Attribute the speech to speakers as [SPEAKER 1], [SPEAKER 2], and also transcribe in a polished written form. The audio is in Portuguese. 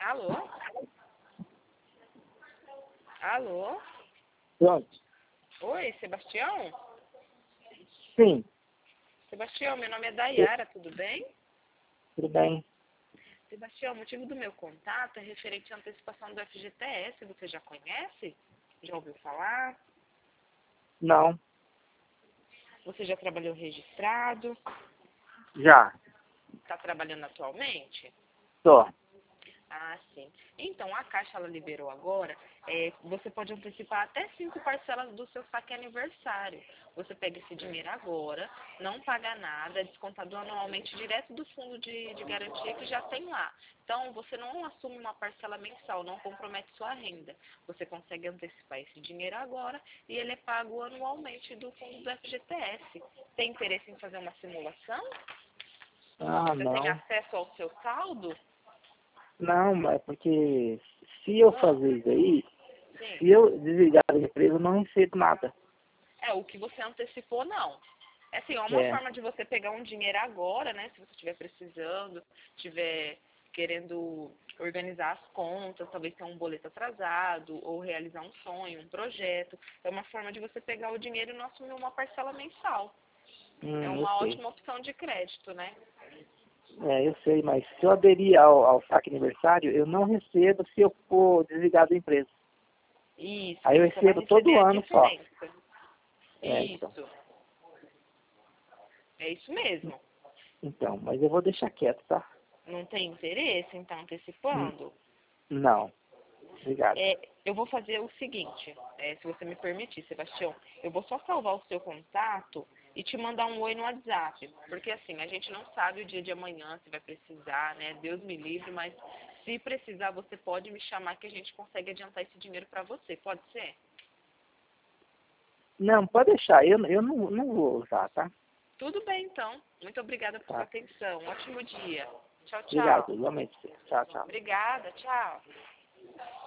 [SPEAKER 1] Alô? Alô?
[SPEAKER 2] Pronto.
[SPEAKER 1] Oi, Sebastião?
[SPEAKER 2] Sim,
[SPEAKER 1] Sebastião, meu nome é Dayara, tudo bem?
[SPEAKER 2] tudo bem.
[SPEAKER 1] Sebastião, o motivo do meu contato é referente à antecipação do FGTS, você já conhece? Já ouviu falar?
[SPEAKER 2] Não,
[SPEAKER 1] Você já trabalhou registrado?
[SPEAKER 2] já.
[SPEAKER 1] Está trabalhando atualmente?
[SPEAKER 2] Tô.
[SPEAKER 1] Ah, sim. Então, a Caixa ela liberou agora, você pode antecipar até 5 parcelas do seu saque aniversário. Você pega esse dinheiro agora, não paga nada, é descontado anualmente direto do fundo de garantia que já tem lá. Então, você não assume uma parcela mensal, não compromete sua renda. Você consegue antecipar esse dinheiro agora e ele é pago anualmente do fundo do FGTS. Tem interesse em fazer uma simulação?
[SPEAKER 2] Ah,
[SPEAKER 1] Você tem
[SPEAKER 2] não.
[SPEAKER 1] acesso ao seu saldo?
[SPEAKER 2] Não, mas porque se eu
[SPEAKER 1] Ah,
[SPEAKER 2] fazer isso aí,
[SPEAKER 1] sim.
[SPEAKER 2] se eu desligar da empresa, eu não recebo nada.
[SPEAKER 1] O que você antecipou, não. É assim, é uma
[SPEAKER 2] É.
[SPEAKER 1] forma de você pegar um dinheiro agora, né? Se você estiver precisando, estiver querendo organizar as contas, talvez ter um boleto atrasado, ou realizar um sonho, um projeto. É uma forma de você pegar o dinheiro e não assumir uma parcela mensal. É
[SPEAKER 2] Eu
[SPEAKER 1] uma
[SPEAKER 2] sei.
[SPEAKER 1] ótima opção de crédito, né?
[SPEAKER 2] É, eu sei, mas se eu aderir ao saque aniversário, eu não recebo se eu for desligado da empresa.
[SPEAKER 1] Isso,
[SPEAKER 2] Aí eu
[SPEAKER 1] você vai
[SPEAKER 2] recebo
[SPEAKER 1] receber
[SPEAKER 2] todo
[SPEAKER 1] a
[SPEAKER 2] ano só.
[SPEAKER 1] diferença.
[SPEAKER 2] É, então.
[SPEAKER 1] Isso, é isso mesmo.
[SPEAKER 2] Então, mas eu vou deixar quieto, tá?
[SPEAKER 1] Não tem interesse em estar
[SPEAKER 2] N-
[SPEAKER 1] antecipando?
[SPEAKER 2] Não. Obrigado.
[SPEAKER 1] Eu vou fazer o seguinte, se você me permitir, Sebastião, eu vou só salvar o seu contato e te mandar um oi no WhatsApp, porque assim, a gente não sabe o dia de amanhã se vai precisar, né? Deus me livre, mas se precisar, você pode me chamar que a gente consegue adiantar esse dinheiro para você, pode ser?
[SPEAKER 2] Não, pode deixar. Eu não vou usar, tá?
[SPEAKER 1] Tudo bem, então. Muito obrigada por sua
[SPEAKER 2] Tá.
[SPEAKER 1] atenção. Ótimo dia. Tchau,
[SPEAKER 2] Obrigado,
[SPEAKER 1] tchau.
[SPEAKER 2] igualmente. Tchau, tchau.
[SPEAKER 1] Obrigada, tchau.